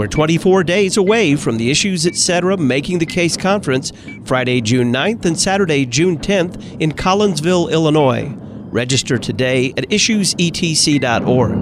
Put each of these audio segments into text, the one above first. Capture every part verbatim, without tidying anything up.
We're twenty-four days away from the Issues Etc. Making the Case Conference, Friday, June ninth and Saturday, June tenth in Collinsville, Illinois. Register today at issues e t c dot org.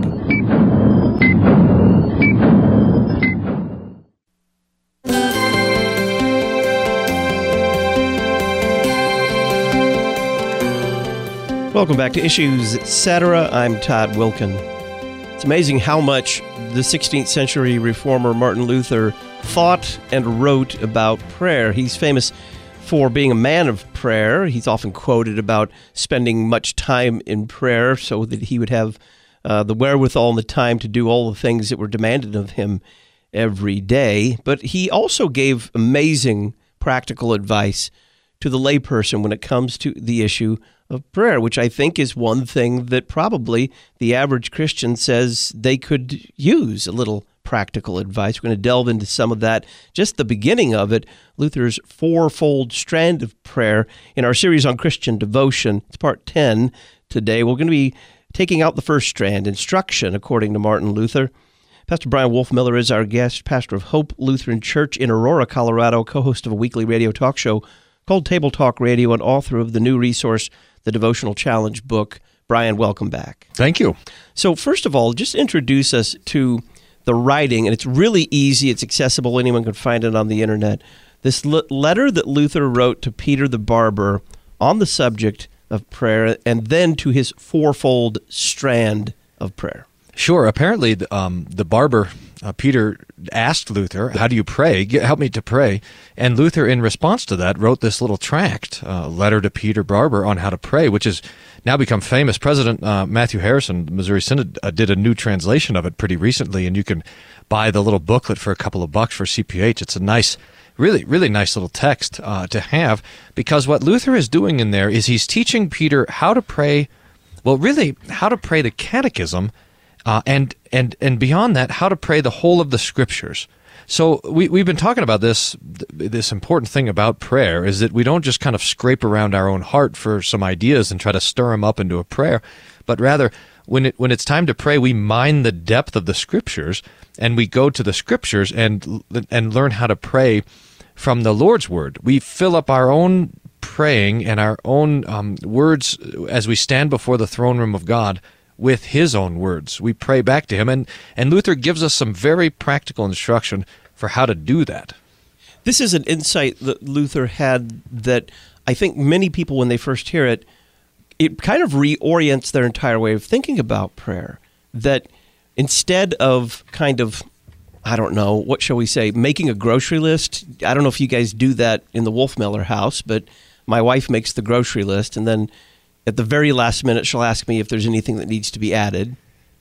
Welcome back to Issues Etc. I'm Todd Wilkin. It's amazing how much the sixteenth century reformer Martin Luther thought and wrote about prayer. He's famous for being a man of prayer. He's often quoted about spending much time in prayer so that he would have uh, the wherewithal and the time to do all the things that were demanded of him every day. But he also gave amazing practical advice to the layperson when it comes to the issue of prayer, which I think is one thing that probably the average Christian says they could use a little practical advice. We're going to delve into some of that, just the beginning of it, Luther's fourfold strand of prayer in our series on Christian devotion. It's part ten today. We're going to be taking out the first strand, instruction, according to Martin Luther. Pastor Brian Wolfmiller is our guest, pastor of Hope Lutheran Church in Aurora, Colorado, co-host of a weekly radio talk show called Table Talk Radio, and author of the new resource, the Devotional Challenge book. Brian, welcome back. Thank you. So first of all, just introduce us to the writing, and it's really easy. It's accessible. Anyone can find it on the internet. This le- letter that Luther wrote to Peter the Barber on the subject of prayer, and then to his fourfold strand of prayer. Sure. Apparently, um, the barber, uh, Peter, asked Luther, how do you pray? Get, help me to pray. And Luther, in response to that, wrote this little tract, uh, letter to Peter Barber on how to pray, which has now become famous. President uh, Matthew Harrison, Missouri Synod, uh, did a new translation of it pretty recently, and you can buy the little booklet for a couple of bucks for C P H. It's a nice, really, really nice little text uh, to have, because what Luther is doing in there is he's teaching Peter how to pray, well, really, how to pray the catechism, Uh, and and and beyond that, how to pray the whole of the Scriptures. So we, we've been talking about this, this important thing about prayer is that we don't just kind of scrape around our own heart for some ideas and try to stir them up into a prayer, but rather when it when it's time to pray, we mine the depth of the Scriptures, and we go to the Scriptures and and learn how to pray from the Lord's Word. We fill up our own praying and our own um, words as we stand before the throne room of God with His own words. We pray back to Him, and, and Luther gives us some very practical instruction for how to do that. This is an insight that Luther had that I think many people, when they first hear it, it kind of reorients their entire way of thinking about prayer. That instead of kind of, I don't know, what shall we say, making a grocery list, I don't know if you guys do that in the Wolfmiller house, but my wife makes the grocery list, and then at the very last minute, she'll ask me if there's anything that needs to be added.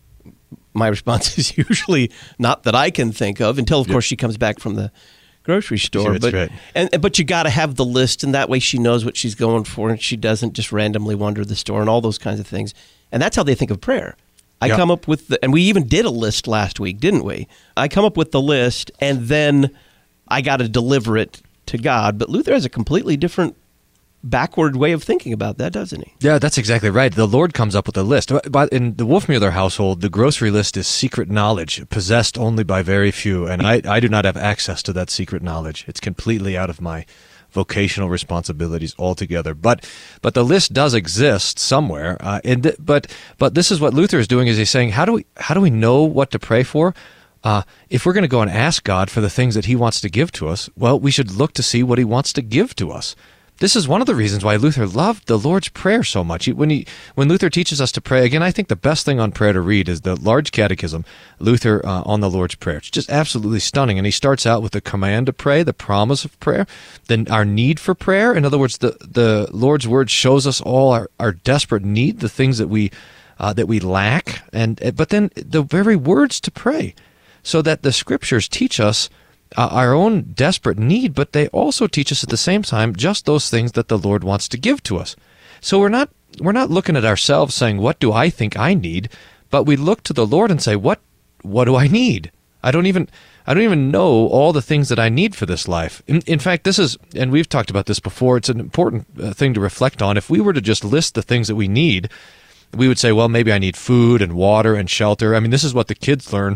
My response is usually not that I can think of, until, of yep. course, she comes back from the grocery store. Sure, but right. and but you got to have the list, and that way she knows what she's going for, and she doesn't just randomly wander the store and all those kinds of things. And that's how they think of prayer. I yep. come up with the, and we even did a list last week, didn't we? I come up with the list, and then I got to deliver it to God. But Luther has a completely different backward way of thinking about that, doesn't he? Yeah, that's exactly right. The Lord comes up with a list. But in the Wolfmuller household, the grocery list is secret knowledge, possessed only by very few, and I, I do not have access to that secret knowledge. It's completely out of my vocational responsibilities altogether. But but the list does exist somewhere. Uh, and th- but but this is what Luther is doing: is he's saying, how do we how do we know what to pray for? Uh, if we're going to go and ask God for the things that He wants to give to us, well, we should look to see what He wants to give to us. This is one of the reasons why Luther loved the Lord's Prayer so much. When he, when Luther teaches us to pray, again, I think the best thing on prayer to read is the large catechism, Luther uh, on the Lord's Prayer. It's just absolutely stunning. And he starts out with the command to pray, the promise of prayer, then our need for prayer. In other words, the, the Lord's Word shows us all our, our desperate need, the things that we uh, that we lack, and but then the very words to pray, so that the Scriptures teach us Uh, our own desperate need, but they also teach us at the same time just those things that the Lord wants to give to us. So we're not we're not looking at ourselves saying, what do I think I need? But we look to the Lord and say, what what do I need? I don't even I don't even know all the things that I need for this life. In, in fact, this is, and we've talked about this before, it's an important uh, thing to reflect on. If we were to just list the things that we need, we would say, well, maybe I need food and water and shelter. I mean, this is what the kids learn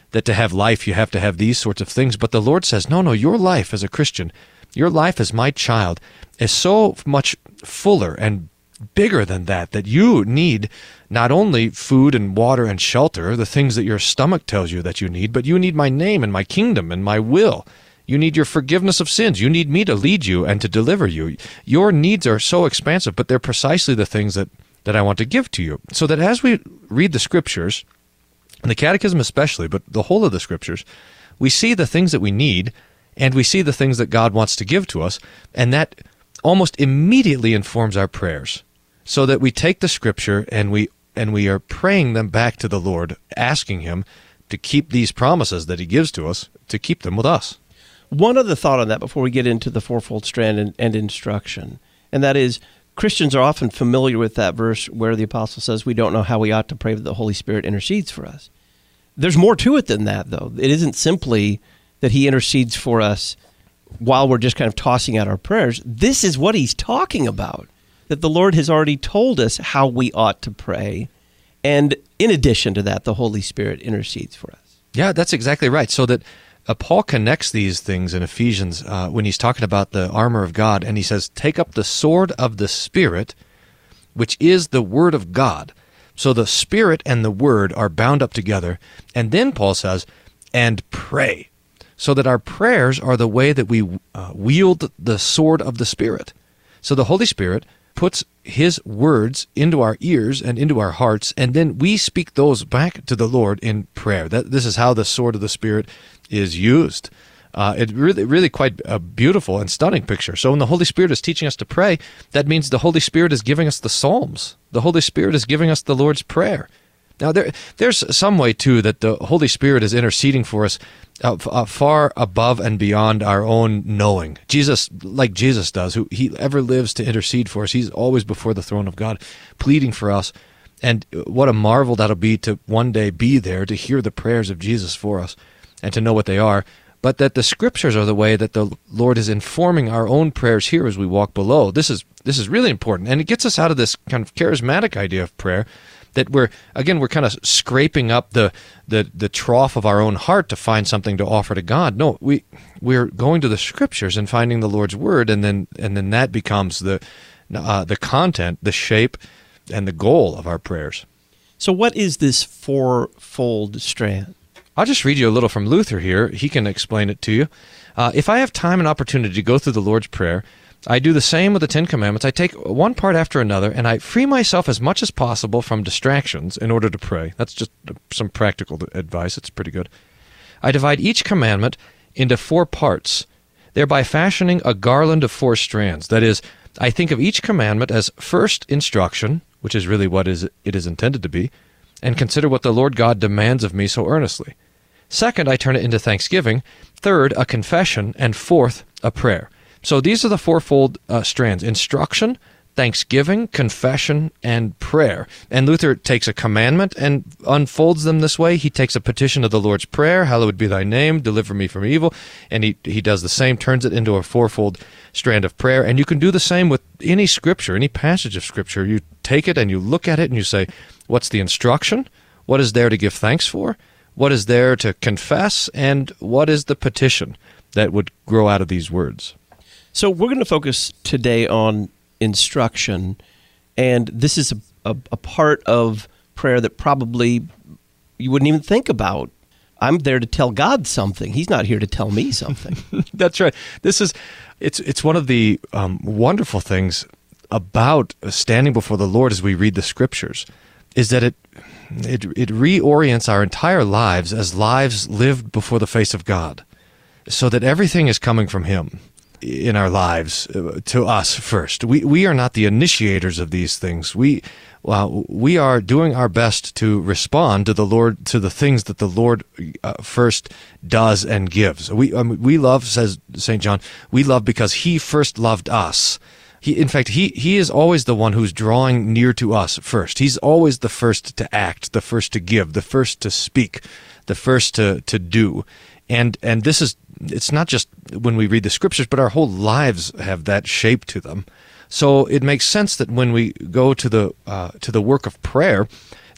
that to have life you have to have these sorts of things. But the Lord says, no, no, your life as a Christian, your life as my child is so much fuller and bigger than that, that you need not only food and water and shelter, the things that your stomach tells you that you need, but you need my name and my kingdom and my will. You need your forgiveness of sins. You need me to lead you and to deliver you. Your needs are so expansive, but they're precisely the things that, that I want to give to you. So that as we read the Scriptures, and the Catechism especially, but the whole of the Scriptures, we see the things that we need, and we see the things that God wants to give to us, and that almost immediately informs our prayers. So that we take the Scripture and we and we are praying them back to the Lord, asking Him to keep these promises that He gives to us, to keep them with us. One other thought on that before we get into the fourfold strand and, and instruction, and that is Christians are often familiar with that verse where the apostle says we don't know how we ought to pray, but the Holy Spirit intercedes for us. There's more to it than that, though. It isn't simply that He intercedes for us while we're just kind of tossing out our prayers. This is what He's talking about, that the Lord has already told us how we ought to pray. And in addition to that, the Holy Spirit intercedes for us. Yeah, that's exactly right. So that uh, Paul connects these things in Ephesians uh, when he's talking about the armor of God, and he says, take up the sword of the Spirit, which is the Word of God. So the Spirit and the Word are bound up together. And then Paul says, and pray, so that our prayers are the way that we uh, wield the sword of the Spirit. So the Holy Spirit puts His words into our ears and into our hearts, and then we speak those back to the Lord in prayer. That this is how the sword of the Spirit is used. Uh, it's really, really quite a beautiful and stunning picture. So when the Holy Spirit is teaching us to pray, that means the Holy Spirit is giving us the Psalms. The Holy Spirit is giving us the Lord's Prayer. Now, there, there's some way, too, that the Holy Spirit is interceding for us uh, uh, far above and beyond our own knowing. Jesus, like Jesus does, who He ever lives to intercede for us. He's always before the throne of God, pleading for us. And what a marvel that'll be to one day be there to hear the prayers of Jesus for us and to know what they are. But that the Scriptures are the way that the Lord is informing our own prayers here as we walk below. This is this is really important. And it gets us out of this kind of charismatic idea of prayer, that we're, again, we're kind of scraping up the, the, the trough of our own heart to find something to offer to God. No, we, we're going to the Scriptures and finding the Lord's Word, and then and then that becomes the uh, the content, the shape, and the goal of our prayers. So what is this fourfold strand? I'll just read you a little from Luther here. He can explain it to you. Uh, if I have time and opportunity to go through the Lord's Prayer, I do the same with the Ten Commandments. I take one part after another, and I free myself as much as possible from distractions in order to pray. That's just some practical advice. It's pretty good. I divide each commandment into four parts, thereby fashioning a garland of four strands. That is, I think of each commandment as first instruction, which is really what is it is intended to be, and consider what the Lord God demands of me so earnestly. Second, I turn it into thanksgiving. Third, a confession. And fourth, a prayer. So these are the fourfold uh, strands: instruction, thanksgiving, confession, and prayer. And Luther takes a commandment and unfolds them this way. He takes a petition of the Lord's Prayer, hallowed be thy name, deliver me from evil, and he, he does the same, turns it into a fourfold strand of prayer. And you can do the same with any scripture, any passage of scripture. You take it and you look at it and you say, what's the instruction? What is there to give thanks for? What is there to confess? And what is the petition that would grow out of these words? So we're going to focus today on instruction, and this is a, a, a part of prayer that probably you wouldn't even think about. I'm there to tell God something. He's not here to tell me something. That's right. This is it's it's one of the um, wonderful things about standing before the Lord as we read the Scriptures, is that it it it reorients our entire lives as lives lived before the face of God, so that everything is coming from Him in our lives uh, to us first. We we are not the initiators of these things. We well, we are doing our best to respond to the Lord, to the things that the Lord uh, first does and gives. We um, we love, says Saint John, we love because He first loved us. He, in fact, he he is always the one who's drawing near to us first. He's always the first to act, the first to give, the first to speak, the first to, to do. And and this is, it's not just when we read the Scriptures, but our whole lives have that shape to them. So it makes sense that when we go to the uh, to the work of prayer,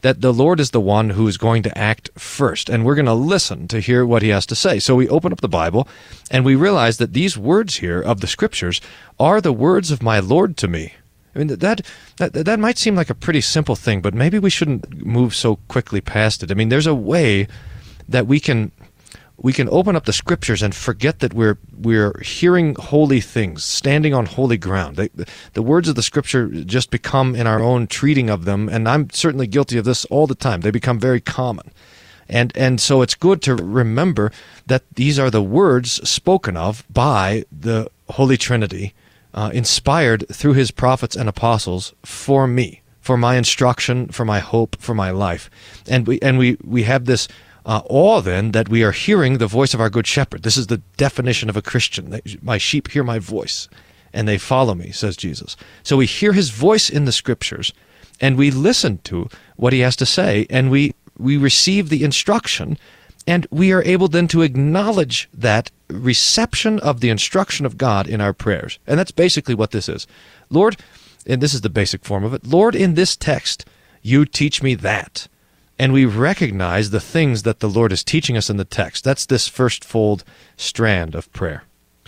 that the Lord is the one who is going to act first, and we're going to listen to hear what he has to say. So we open up the Bible, and we realize that these words here of the Scriptures are the words of my Lord to me. I mean, that, that that might seem like a pretty simple thing, but maybe we shouldn't move so quickly past it. I mean, there's a way that we can we can open up the Scriptures and forget that we're we're hearing holy things, standing on holy ground. They, the words of the Scripture just become, in our own treating of them, and I'm certainly guilty of this all the time, they become very common. And and so it's good to remember that these are the words spoken of by the Holy Trinity, Uh, inspired through his prophets and apostles for me, for my instruction, for my hope, for my life. And we and we, we have this uh, awe then that we are hearing the voice of our good shepherd. This is the definition of a Christian. My sheep hear my voice, and they follow me, says Jesus. So we hear his voice in the Scriptures, and we listen to what he has to say, and we, we receive the instruction, and we are able then to acknowledge that reception of the instruction of God in our prayers. And that's basically what this is. Lord, and this is the basic form of it, Lord, in this text, you teach me that. And we recognize the things that the Lord is teaching us in the text. That's this first fold strand of prayer.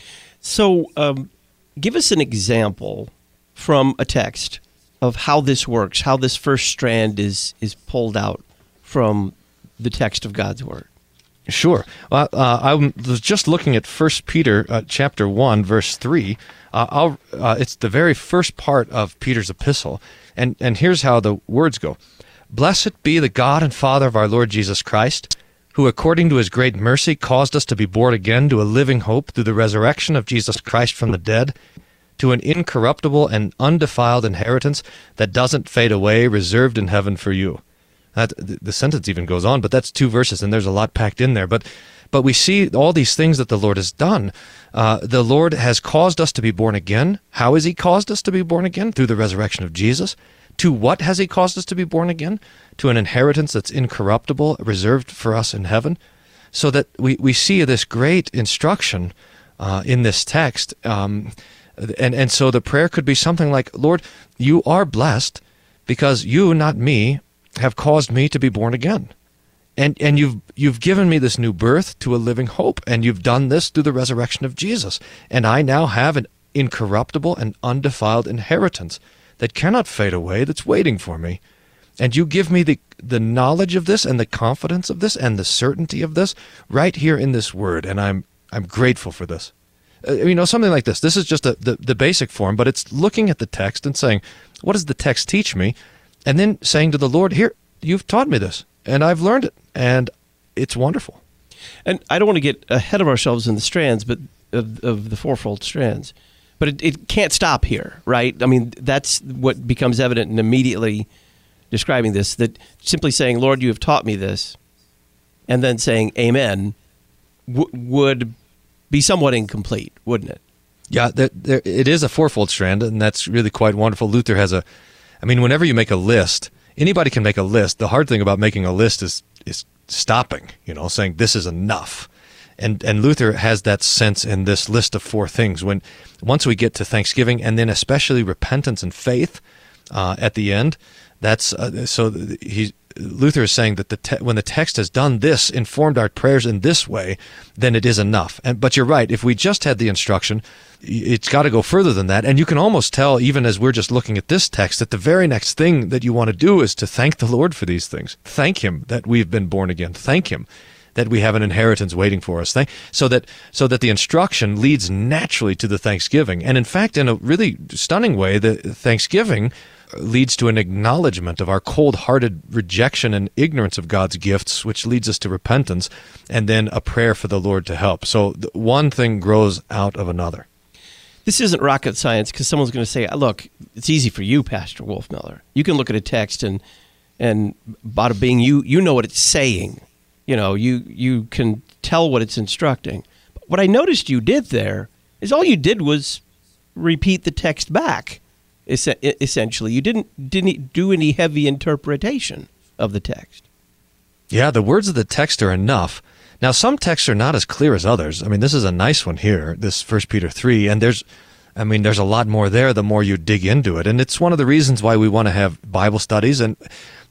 So um, give us an example from a text of how this works, how this first strand is, is pulled out from the text of God's Word. Sure. Well, uh, I was just looking at First Peter uh, chapter one, verse three. Uh, I'll, uh, it's the very first part of Peter's epistle, and, and here's how the words go. Blessed be the God and Father of our Lord Jesus Christ, who according to his great mercy caused us to be born again to a living hope through the resurrection of Jesus Christ from the dead, to an incorruptible and undefiled inheritance that doesn't fade away, reserved in heaven for you. That, the sentence even goes on, but that's two verses, and there's a lot packed in there. But but we see all these things that the Lord has done. Uh, the Lord has caused us to be born again. How has he caused us to be born again? Through the resurrection of Jesus. To what has he caused us to be born again? To an inheritance that's incorruptible, reserved for us in heaven. So that we, we see this great instruction uh, in this text. Um, and, and so the prayer could be something like, Lord, you are blessed because you, not me, have caused me to be born again. And and you've you've given me this new birth to a living hope, and you've done this through the resurrection of Jesus. And I now have an incorruptible and undefiled inheritance that cannot fade away, that's waiting for me. And you give me the, the knowledge of this and the confidence of this and the certainty of this right here in this word, and I'm I'm grateful for this. Uh, you know, something like this. This is just a, the, the basic form, but it's looking at the text and saying, what does the text teach me? And then saying to the Lord, here, you've taught me this, and I've learned it, and it's wonderful. And I don't want to get ahead of ourselves in the strands, but of, of the fourfold strands. But it, it can't stop here, right? I mean, that's what becomes evident in immediately describing this, that simply saying, Lord, you have taught me this, and then saying, amen, w- would be somewhat incomplete, wouldn't it? Yeah, there, there, it is a fourfold strand, and that's really quite wonderful. Luther has a I mean, whenever you make a list, anybody can make a list. The hard thing about making a list is is stopping, you know, saying this is enough. And and Luther has that sense in this list of four things. When once we get to Thanksgiving, and then especially repentance and faith uh, at the end, that's uh, so he Luther is saying that the te- when the text has done this, informed our prayers in this way, then it is enough. And but you're right. If we just had the instruction, it's got to go further than that. And you can almost tell, even as we're just looking at this text, that the very next thing that you want to do is to thank the Lord for these things. Thank him that we've been born again. Thank him that we have an inheritance waiting for us. Thank, so that so that the instruction leads naturally to the thanksgiving. And in fact, in a really stunning way, the thanksgiving leads to an acknowledgement of our cold-hearted rejection and ignorance of God's gifts, which leads us to repentance, and then a prayer for the Lord to help. So one thing grows out of another. This isn't rocket science, because someone's going to say, look, it's easy for you, Pastor Wolfmueller. You can look at a text and, and bada bing, you, you know what it's saying. You know, you, you can tell what it's instructing. But what I noticed you did there is all you did was repeat the text back. Essentially, you didn't didn't do any heavy interpretation of the text. Yeah, the words of the text are enough. Now, some texts are not as clear as others. I mean, this is a nice one here, this First Peter three, and there's, I mean, there's a lot more there the more you dig into it, and it's one of the reasons why we want to have Bible studies. And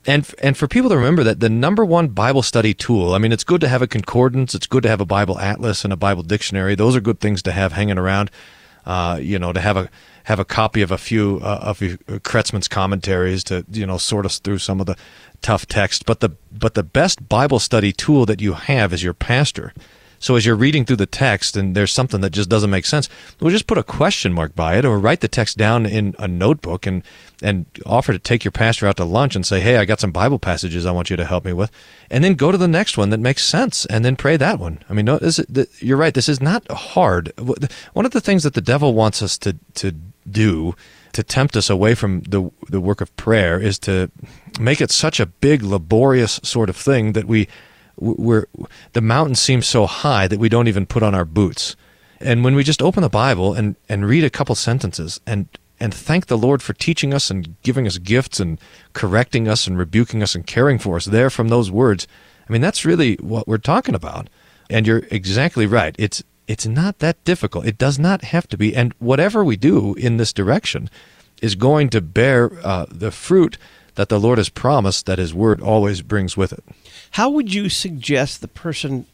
And and for people to remember that the number one Bible study tool, I mean, it's good to have a concordance, it's good to have a Bible atlas and a Bible dictionary. Those are good things to have hanging around. Uh, you know, to have a have a copy of a few uh, of Kretzmann's commentaries to you know sort us through some of the tough text. But the but the best Bible study tool that you have is your pastor. So as you're reading through the text and there's something that just doesn't make sense, we'll just put a question mark by it or write the text down in a notebook and, and offer to take your pastor out to lunch and say, hey, I got some Bible passages I want you to help me with. And then go to the next one that makes sense and then pray that one. I mean, no, this is, you're right. This is not hard. One of the things that the devil wants us to, to do to tempt us away from the the work of prayer is to make it such a big, laborious sort of thing that we We're, the mountain seems so high that we don't even put on our boots. And when we just open the Bible and, and read a couple sentences and, and thank the Lord for teaching us and giving us gifts and correcting us and rebuking us and caring for us there from those words, I mean, that's really what we're talking about. And you're exactly right. It's it's not that difficult. It does not have to be. And whatever we do in this direction is going to bear uh, the fruit that the Lord has promised that His Word always brings with it. How would you suggest the person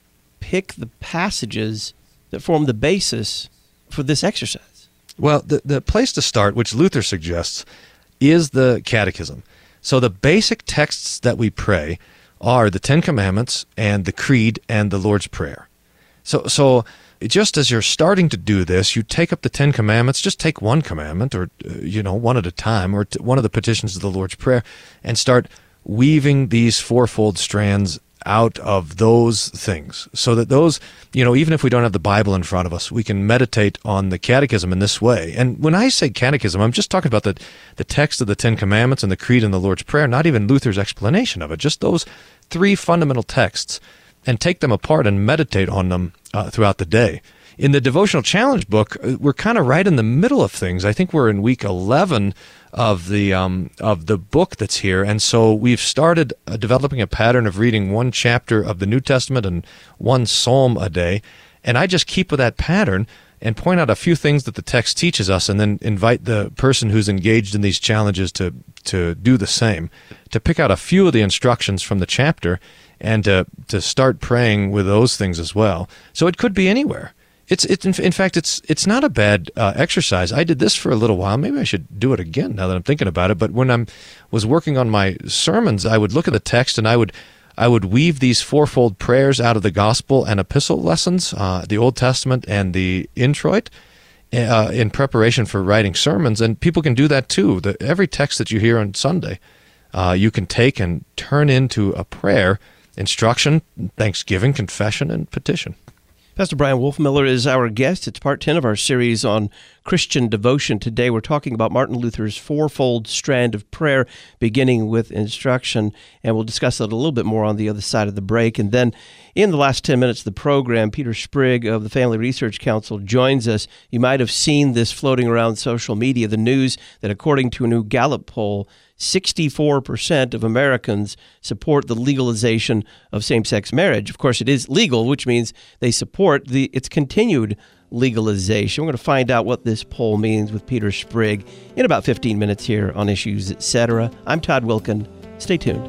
pick the passages that form the basis for this exercise? Well, the, the place to start, which Luther suggests, is the Catechism. So the basic texts that we pray are the Ten Commandments and the Creed and the Lord's Prayer. So, so just as you're starting to do this, you take up the Ten Commandments, just take one commandment or, uh, you know, one at a time, or t- one of the petitions of the Lord's Prayer, and start weaving these fourfold strands out of those things so that those, you know, even if we don't have the Bible in front of us, we can meditate on the Catechism in this way. And when I say Catechism, I'm just talking about the, the text of the Ten Commandments and the Creed and the Lord's Prayer, not even Luther's explanation of it, just those three fundamental texts, and take them apart and meditate on them uh, throughout the day. In the Devotional Challenge book, we're kind of right in the middle of things. I think we're in week eleven of the um, of the book that's here, and so we've started uh, developing a pattern of reading one chapter of the New Testament and one psalm a day, and I just keep with that pattern and point out a few things that the text teaches us, and then invite the person who's engaged in these challenges to to do the same, to pick out a few of the instructions from the chapter and to to start praying with those things as well. So it could be anywhere. It's it in, in fact it's it's not a bad uh, exercise. I did this for a little while. Maybe I should do it again now that I'm thinking about it. But when I was working on my sermons, I would look at the text and I would I would weave these fourfold prayers out of the gospel and epistle lessons, uh, the Old Testament and the Introit, uh, in preparation for writing sermons. And people can do that too. The, every text that you hear on Sunday, uh, you can take and turn into a prayer, instruction, thanksgiving, confession, and petition. Pastor Bryan Wolfmueller is our guest. It's part ten of our series on Christian devotion. Today we're talking about Martin Luther's fourfold strand of prayer, beginning with instruction, and we'll discuss that a little bit more on the other side of the break. And then in the last ten minutes of the program, Peter Sprigg of the Family Research Council joins us. You might have seen this floating around social media, the news that according to a new Gallup poll, sixty-four percent of Americans support the legalization of same-sex marriage. Of course, it is legal, which means they support the its continued legalization. We're going to find out what this poll means with Peter Sprigg in about fifteen minutes here on Issues, et cetera. I'm Todd Wilken. Stay tuned.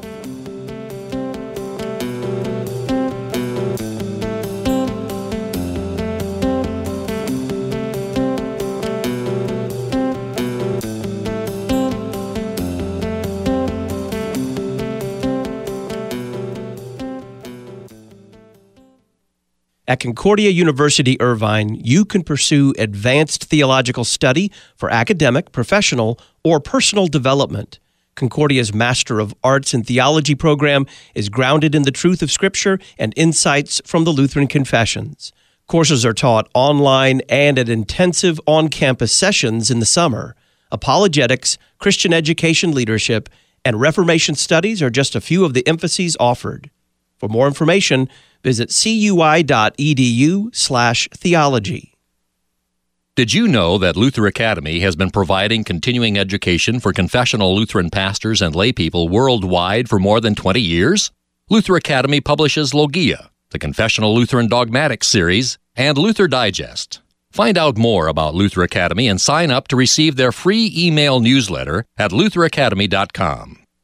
At Concordia University Irvine, you can pursue advanced theological study for academic, professional, or personal development. Concordia's Master of Arts in Theology program is grounded in the truth of Scripture and insights from the Lutheran Confessions. Courses are taught online and at intensive on-campus sessions in the summer. Apologetics, Christian education leadership, and Reformation studies are just a few of the emphases offered. For more information, visit cui.edu slash theology. Did you know that Luther Academy has been providing continuing education for confessional Lutheran pastors and laypeople worldwide for more than twenty years? Luther Academy publishes Logia, the Confessional Lutheran Dogmatics series, and Luther Digest. Find out more about Luther Academy and sign up to receive their free email newsletter at luther academy dot com.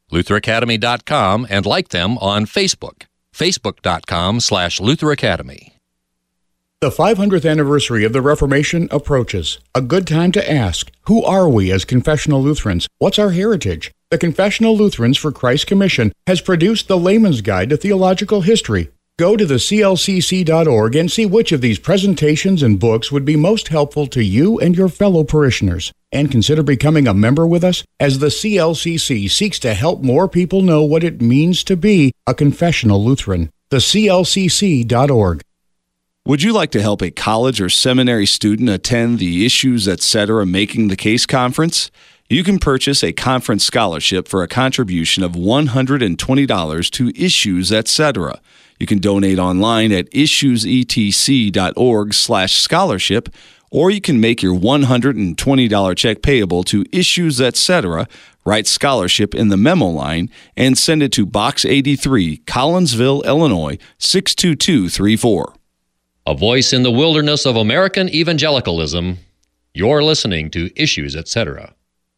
Luther Academy dot com, and like them on Facebook, facebook.com slash Luther Academy. The five hundredth anniversary of the Reformation approaches. A good time to ask, who are we as confessional Lutherans? What's our heritage? The Confessional Lutherans for Christ Commission has produced the Layman's Guide to Theological History. Go to the C L C C dot org and see which of these presentations and books would be most helpful to you and your fellow parishioners. And consider becoming a member with us as the C L C C seeks to help more people know what it means to be a confessional Lutheran. The C L C C dot org. Would you like to help a college or seminary student attend the Issues Etc. Making the Case conference? You can purchase a conference scholarship for a contribution of one hundred twenty dollars to Issues Etc. You can donate online at issues e t c dot org slash scholarship, or you can make your one hundred twenty dollars check payable to Issues Etc., write scholarship in the memo line, and send it to Box eighty-three, Collinsville, Illinois, six two two three four. A voice in the wilderness of American evangelicalism. You're listening to Issues Etc.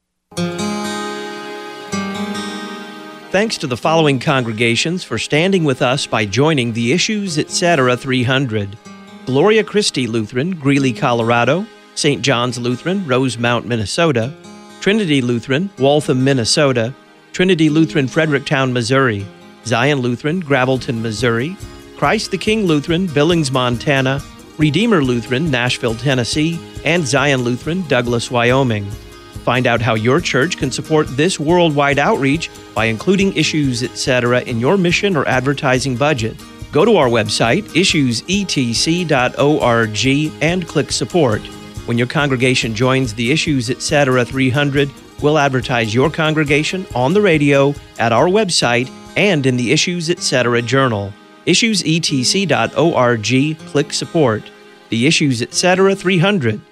Thanks to the following congregations for standing with us by joining the Issues Etc. three hundred. Gloria Christi Lutheran, Greeley, Colorado; Saint John's Lutheran, Rosemount, Minnesota; Trinity Lutheran, Waltham, Minnesota; Trinity Lutheran, Fredericktown, Missouri; Zion Lutheran, Gravelton, Missouri; Christ the King Lutheran, Billings, Montana; Redeemer Lutheran, Nashville, Tennessee; and Zion Lutheran, Douglas, Wyoming. Find out how your church can support this worldwide outreach by including Issues Etc. in your mission or advertising budget. Go to our website, issues e t c dot org, and click Support. When your congregation joins the Issues Etc. three hundred, we'll advertise your congregation on the radio, at our website, and in the Issues Etc. Journal. issues e t c dot org, click Support. The Issues Etc. three hundred.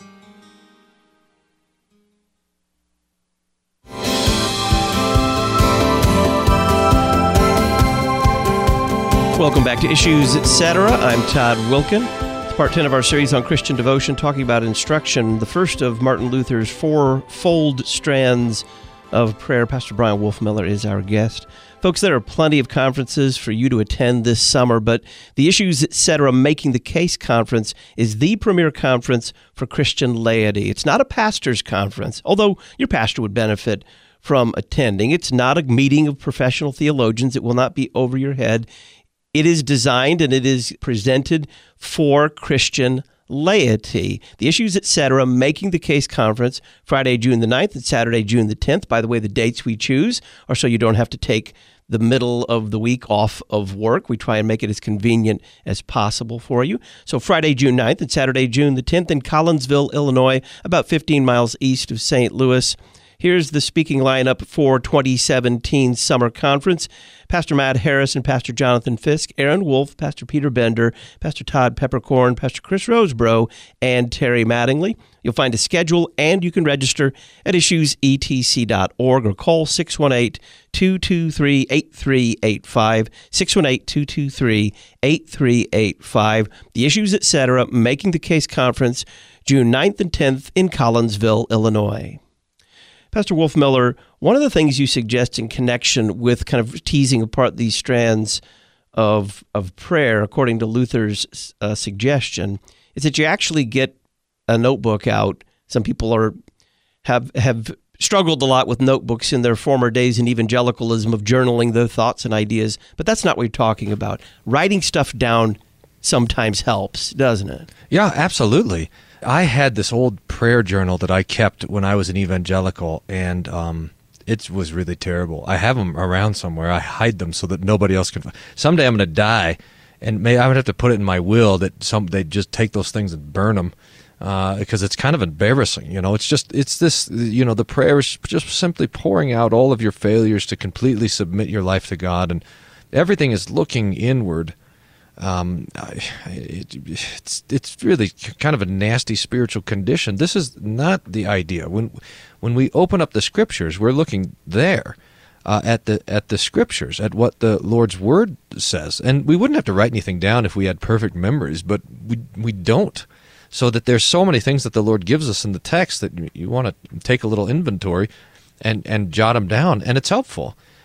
Welcome back to Issues Etc. I'm Todd Wilkin. It's part ten of our series on Christian devotion, talking about instruction, the first of Martin Luther's four-fold strands of prayer. Pastor Brian Wolfmueller is our guest. Folks, there are plenty of conferences for you to attend this summer, but the Issues Etc. Making the Case conference is the premier conference for Christian laity. It's not a pastor's conference, although your pastor would benefit from attending. It's not a meeting of professional theologians. It will not be over your head. It is designed and it is presented for Christian laity. The Issues Etc. Making the Case conference, Friday, June the ninth and Saturday, June the tenth. By the way, the dates we choose are so you don't have to take the middle of the week off of work. We try and make it as convenient as possible for you. So Friday, June ninth and Saturday, June the tenth in Collinsville, Illinois, about fifteen miles east of Saint Louis. Here's the speaking lineup for twenty seventeen Summer Conference. Pastor Matt Harris and Pastor Jonathan Fisk, Aaron Wolf, Pastor Peter Bender, Pastor Todd Peppercorn, Pastor Chris Rosebrough, and Terry Mattingly. You'll find a schedule and you can register at issues e t c dot org or call six one eight, two two three, eight three eight five, six one eight, two two three, eight three eight five. The Issues Etc. Making the Case Conference, June ninth and tenth in Collinsville, Illinois. Pastor Wolfmueller, one of the things you suggest in connection with kind of teasing apart these strands of of prayer, according to Luther's uh, suggestion, is that you actually get a notebook out. Some people are have have struggled a lot with notebooks in their former days in evangelicalism of journaling their thoughts and ideas, but that's not what we're talking about. Writing stuff down sometimes helps, doesn't it? Yeah, absolutely. I had this old prayer journal that I kept when I was an evangelical, and um, it was really terrible. I have them around somewhere. I hide them so that nobody else can. Someday I'm going to die, and may I would have to put it in my will that some they just take those things and burn them, uh, because it's kind of embarrassing. You know, it's just it's this. You know, the prayer is just simply pouring out all of your failures to completely submit your life to God, and everything is looking inward. Um, it, it's it's really kind of a nasty spiritual condition. This is not the idea. When when we open up the Scriptures, we're looking there uh, at the at the Scriptures, at what the Lord's Word says, and we wouldn't have to write anything down if we had perfect memories, but we we don't. So that there's so many things that the Lord gives us in the text that you want to take a little inventory and and jot them down, and it's helpful.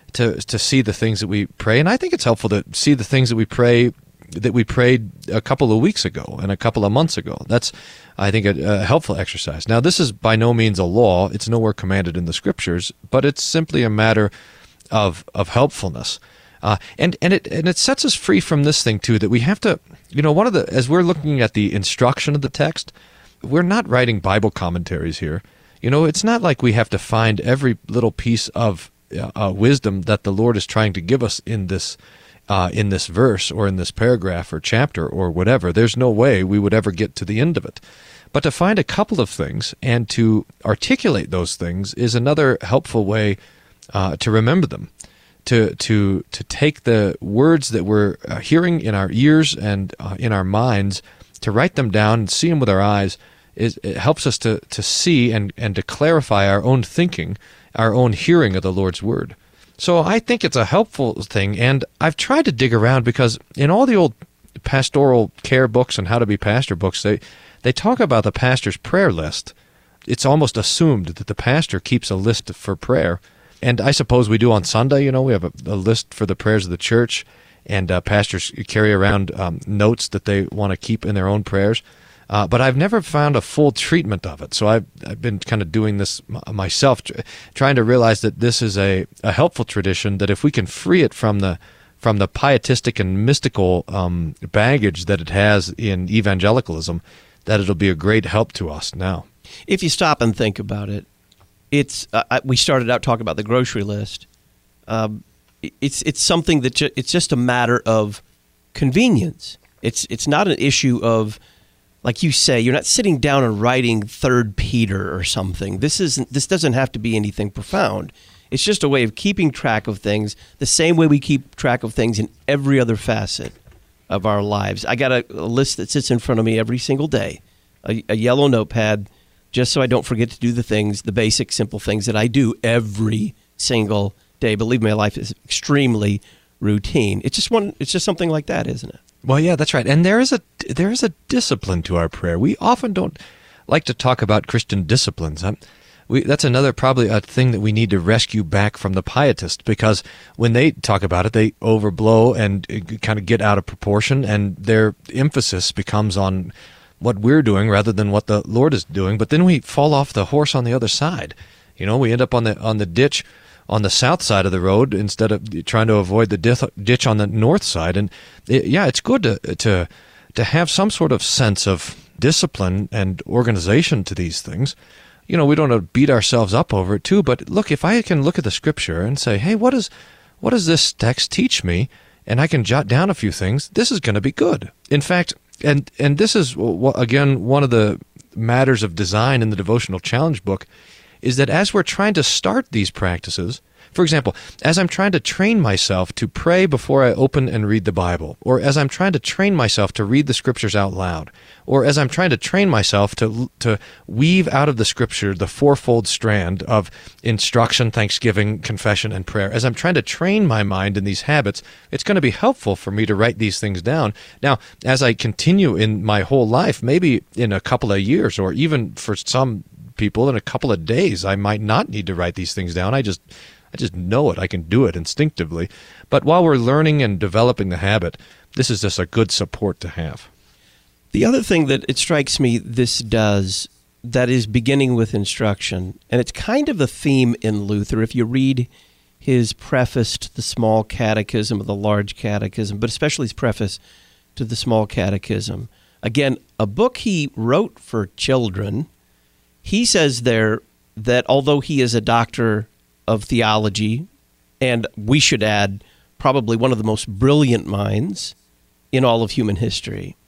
to to see the things that we pray, and I think it's helpful to see the things that we pray that we prayed a couple of weeks ago and a couple of months ago. That's, I think, a, a helpful exercise. Now, this is by no means a law. It's nowhere commanded in the Scriptures, but it's simply a matter of of helpfulness. Uh, and and it and it sets us free from this thing too, that we have to, you know, one of the, as we're looking at the instruction of the text, we're not writing Bible commentaries here. You know, it's not like we have to find every little piece of uh, wisdom that the Lord is trying to give us in this uh, in this verse or in this paragraph or chapter or whatever. There's no way we would ever get to the end of it. But to find a couple of things and to articulate those things is another helpful way uh, to remember them. To to to take the words that we're uh, hearing in our ears and uh, in our minds, to write them down and see them with our eyes, is it helps us to to see and and to clarify our own thinking, our own hearing of the Lord's word. So I think it's a helpful thing, and I've tried to dig around because in all the old pastoral care books and how to be pastor books, they they talk about the pastor's prayer list. It's almost assumed that the pastor keeps a list for prayer. And I suppose we do on Sunday. You know, we have a, a list for the prayers of the church, and uh, pastors carry around um, notes that they want to keep in their own prayers. Uh, but I've never found a full treatment of it. So I've, I've been kind of doing this myself, tr- trying to realize that this is a, a helpful tradition, that if we can free it from the from the pietistic and mystical um, baggage that it has in evangelicalism, that it'll be a great help to us now. If you stop and think about it, It's uh, we started out talking about the grocery list. Um, it's it's something that ju- it's just a matter of convenience. It's it's not an issue of, like you say, you're not sitting down and writing Third Peter or something. This isn't. This doesn't have to be anything profound. It's just a way of keeping track of things, the same way we keep track of things in every other facet of our lives. I got a, a list that sits in front of me every single day, a, a yellow notepad, just so I don't forget to do the things, the basic, simple things that I do every single day. Believe me, my life is extremely routine. It's just one. It's just something like that, isn't it? Well, yeah, that's right. And there is a there is a discipline to our prayer. We often don't like to talk about Christian disciplines. I'm, we, that's another probably a thing that we need to rescue back from the pietists, because when they talk about it, they overblow and kind of get out of proportion, and their emphasis becomes on what we're doing rather than what the Lord is doing. But then we fall off the horse on the other side. You know, we end up on the on the ditch on the south side of the road instead of trying to avoid the ditch on the north side. And it, yeah, it's good to to to have some sort of sense of discipline and organization to these things. You know, we don't want to beat ourselves up over it too. But look, if I can look at the Scripture and say, hey, what is what does this text teach me? And I can jot down a few things, this is going to be good. In fact, And and this is, again, one of the matters of design in the Devotional Challenge book, is that as we're trying to start these practices, for example, as I'm trying to train myself to pray before I open and read the Bible, or as I'm trying to train myself to read the Scriptures out loud, or as I'm trying to train myself to to weave out of the Scripture the fourfold strand of instruction, thanksgiving, confession, and prayer, as I'm trying to train my mind in these habits, it's going to be helpful for me to write these things down. Now, as I continue in my whole life, maybe in a couple of years, or even for some people in a couple of days, I might not need to write these things down. I just I just know it. I can do it instinctively. But while we're learning and developing the habit, this is just a good support to have. The other thing that it strikes me this does, that is beginning with instruction, and it's kind of a theme in Luther. If you read his preface to the Small Catechism or the Large Catechism, but especially his preface to the Small Catechism, again, a book he wrote for children, he says there that although he is a doctor of theology, and we should add probably one of the most brilliant minds in all of human history,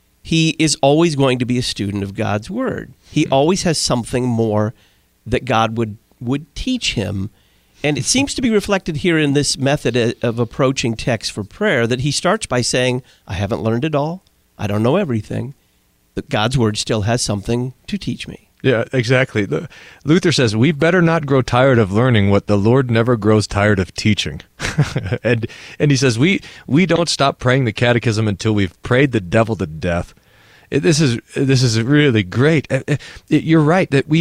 he is always going to be a student of God's Word. He always has something more that God would, would teach him. And it seems to be reflected here in this method of approaching text for prayer, that he starts by saying, I haven't learned it all. I don't know everything. But God's Word still has something to teach me. Yeah, exactly. The, Luther says, we better not grow tired of learning what the Lord never grows tired of teaching. and and he says, we we don't stop praying the catechism until we've prayed the devil to death. It, this is this is really great. It, it, you're right that we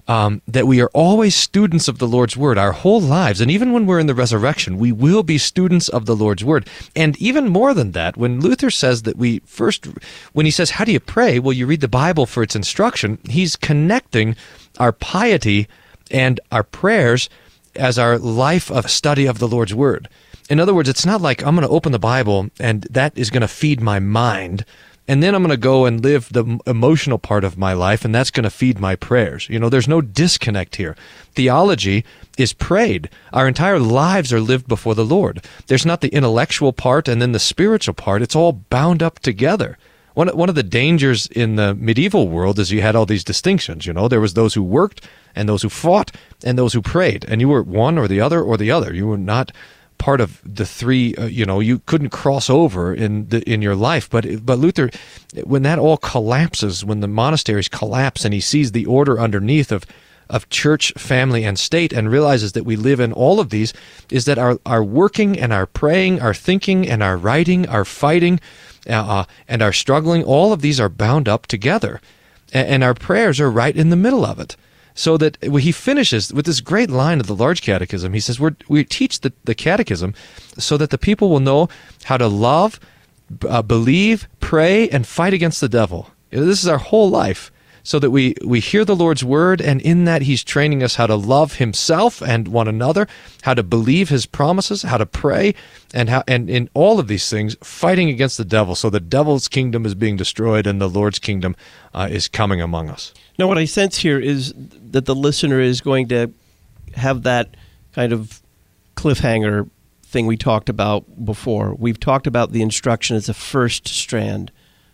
um, that we are always students of the Lord's Word our whole lives. And even when we're in the resurrection, we will be students of the Lord's Word. And even more than that, when Luther says that we first, when he says, how do you pray? Well, you read the Bible for its instruction. He's connecting our piety and our prayers as our life of study of the Lord's Word. In other words, it's not like I'm going to open the Bible and that is going to feed my mind, and then I'm going to go and live the emotional part of my life, and that's going to feed my prayers. You know, there's no disconnect here. Theology is prayed. Our entire lives are lived before the Lord. There's not the intellectual part and then the spiritual part. It's all bound up together. One, one of the dangers in the medieval world is you had all these distinctions. You know, there was those who worked and those who fought and those who prayed, and you were one or the other or the other. You were not part of the three, uh, you know, you couldn't cross over in the, in your life. But but Luther, when that all collapses, when the monasteries collapse and he sees the order underneath of of church, family, and state, and realizes that we live in all of these, is that our, our working and our praying, our thinking and our writing, our fighting uh, and our struggling, all of these are bound up together. And, and our prayers are right in the middle of it. So that he finishes with this great line of the Large Catechism. He says, We're, we teach the, the Catechism so that the people will know how to love, uh, believe, pray, and fight against the devil. This is our whole life, so that we, we hear the Lord's Word, and in that he's training us how to love himself and one another, how to believe his promises, how to pray, and how and in all of these things, fighting against the devil. So the devil's kingdom is being destroyed and the Lord's kingdom uh, is coming among us. Now, what I sense here is that the listener is going to have that kind of cliffhanger thing we talked about before. We've talked about the instruction as a first strand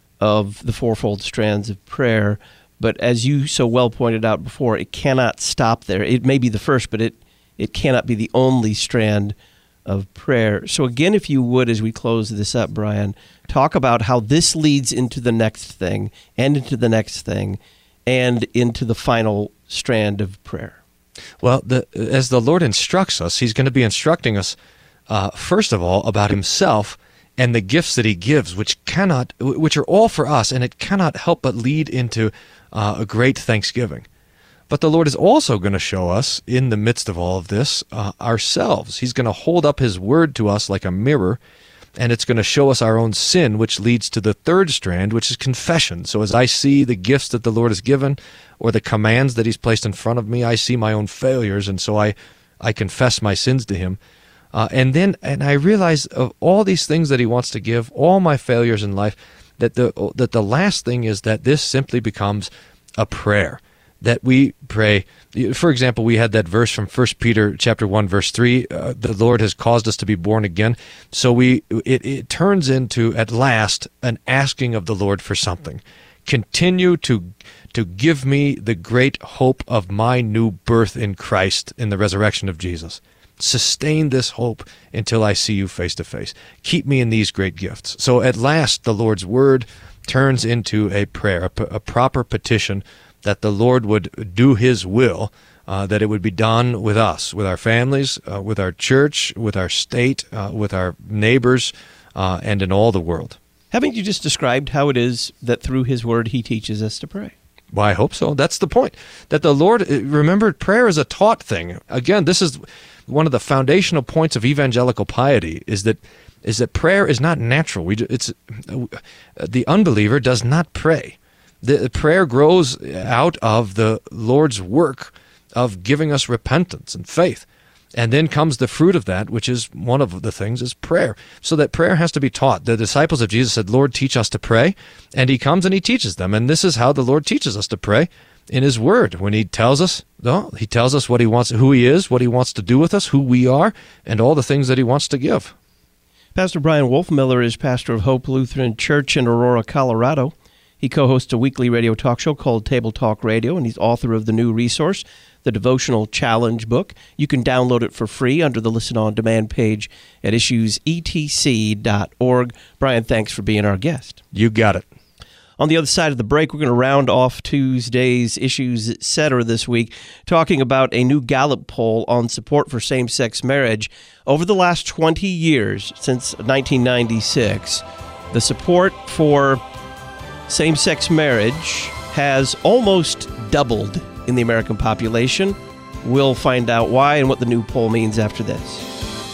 of the fourfold strands of prayer, but as you so well pointed out before, it cannot stop there. It may be the first, but it, it cannot be the only strand of prayer. So again, if you would, as we close this up, Brian, talk about how this leads into the next thing and into the next thing, and into the final strand of prayer. Well, the, as the Lord instructs us, he's going to be instructing us, uh, first of all, about himself and the gifts that he gives, which cannot, which are all for us, and it cannot help but lead into uh, a great thanksgiving. But the Lord is also going to show us, in the midst of all of this, uh, ourselves. He's going to hold up his word to us like a mirror, and it's going to show us our own sin, which leads to the third strand, which is confession. So as I see the gifts that the Lord has given, or the commands that he's placed in front of me, I see my own failures, and so I, I confess my sins to him. Uh, and then and I realize of all these things that he wants to give, all my failures in life, that the that the last thing is that this simply becomes a prayer. That we pray. For example, we had that verse from First Peter chapter one, verse three, uh, the Lord has caused us to be born again. So we it, it turns into, at last, an asking of the Lord for something. Continue to to give me the great hope of my new birth in Christ in the resurrection of Jesus. Sustain this hope until I see you face to face. Keep me in these great gifts. So at last, the Lord's word turns into a prayer, a, p- a proper petition that the Lord would do his will, uh, that it would be done with us, with our families, uh, with our church, with our state, uh, with our neighbors, uh, and in all the world. Haven't you just described how it is that through his word he teaches us to pray? Well, I hope so. That's the point. That the Lord, remember, prayer is a taught thing. Again, this is one of the foundational points of evangelical piety, is that is that prayer is not natural. We, it's the unbeliever does not pray. The prayer grows out of the Lord's work of giving us repentance and faith. And then comes the fruit of that, which is one of the things, is prayer. So that prayer has to be taught. The disciples of Jesus said, Lord, teach us to pray. And he comes and he teaches them. And this is how the Lord teaches us to pray in his word. When he tells us, no, he tells us what he wants, who he is, what he wants to do with us, who we are, and all the things that he wants to give. Pastor Brian Wolfmueller is pastor of Hope Lutheran Church in Aurora, Colorado. He co-hosts a weekly radio talk show called Table Talk Radio, and he's author of the new resource, the Devotional Challenge book. You can download it for free under the Listen On Demand page at issues e t c dot org. Brian, thanks for being our guest. You got it. On the other side of the break, we're going to round off Tuesday's Issues Etc. this week, talking about a new Gallup poll on support for same-sex marriage. Over the last twenty years, since nineteen ninety-six, the support for same-sex marriage has almost doubled. in the American population. We'll find out why and what the new poll means after this.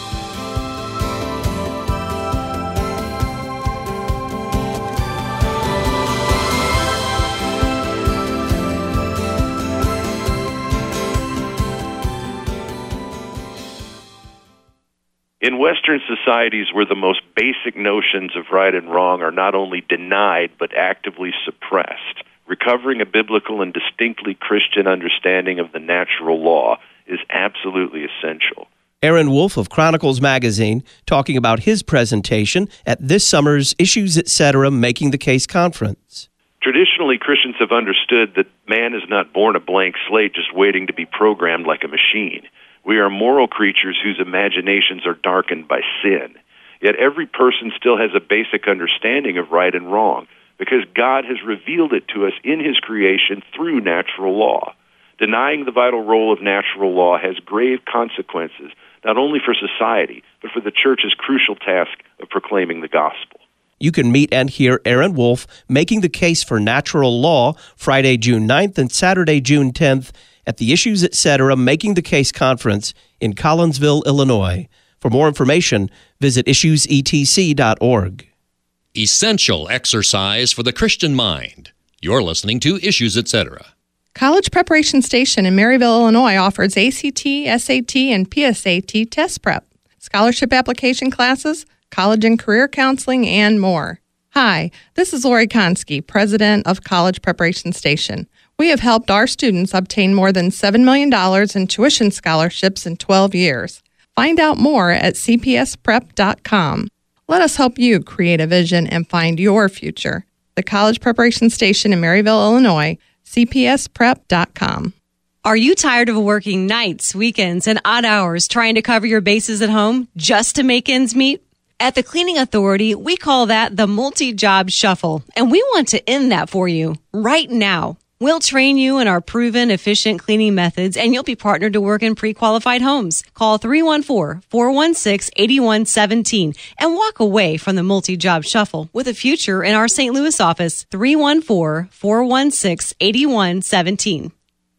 In Western societies where the most basic notions of right and wrong are not only denied but actively suppressed, recovering a biblical and distinctly Christian understanding of the natural law is absolutely essential. Aaron Wolf of Chronicles Magazine talking about his presentation at this summer's Issues Etc. Making the Case conference. Traditionally, Christians have understood that man is not born a blank slate just waiting to be programmed like a machine. We are moral creatures whose imaginations are darkened by sin. Yet every person still has a basic understanding of right and wrong because God has revealed it to us in His creation through natural law. Denying the vital role of natural law has grave consequences, not only for society, but for the church's crucial task of proclaiming the gospel. You can meet and hear Aaron Wolf making the case for natural law Friday, June ninth and Saturday, June tenth at the Issues Etc. Making the Case conference in Collinsville, Illinois. For more information, visit issues e t c dot org. Essential exercise for the Christian mind. You're listening to Issues Etc. College Preparation Station in Maryville, Illinois offers A C T, S A T, and P S A T test prep, scholarship application classes, college and career counseling, and more. Hi, this is Lori Konski, president of College Preparation Station. We have helped our students obtain more than seven million dollars in tuition scholarships in twelve years. Find out more at c p s prep dot com. Let us help you create a vision and find your future. The College Preparation Station in Maryville, Illinois, c p s prep dot com. Are you tired of working nights, weekends, and odd hours trying to cover your bases at home just to make ends meet? At the Cleaning Authority, we call that the multi-job shuffle, and we want to end that for you right now. We'll train you in our proven, efficient cleaning methods, and you'll be partnered to work in pre-qualified homes. Call three one four, four one six, eight one one seven and walk away from the multi-job shuffle with a future in our Saint Louis office, three one four, four one six, eight one one seven.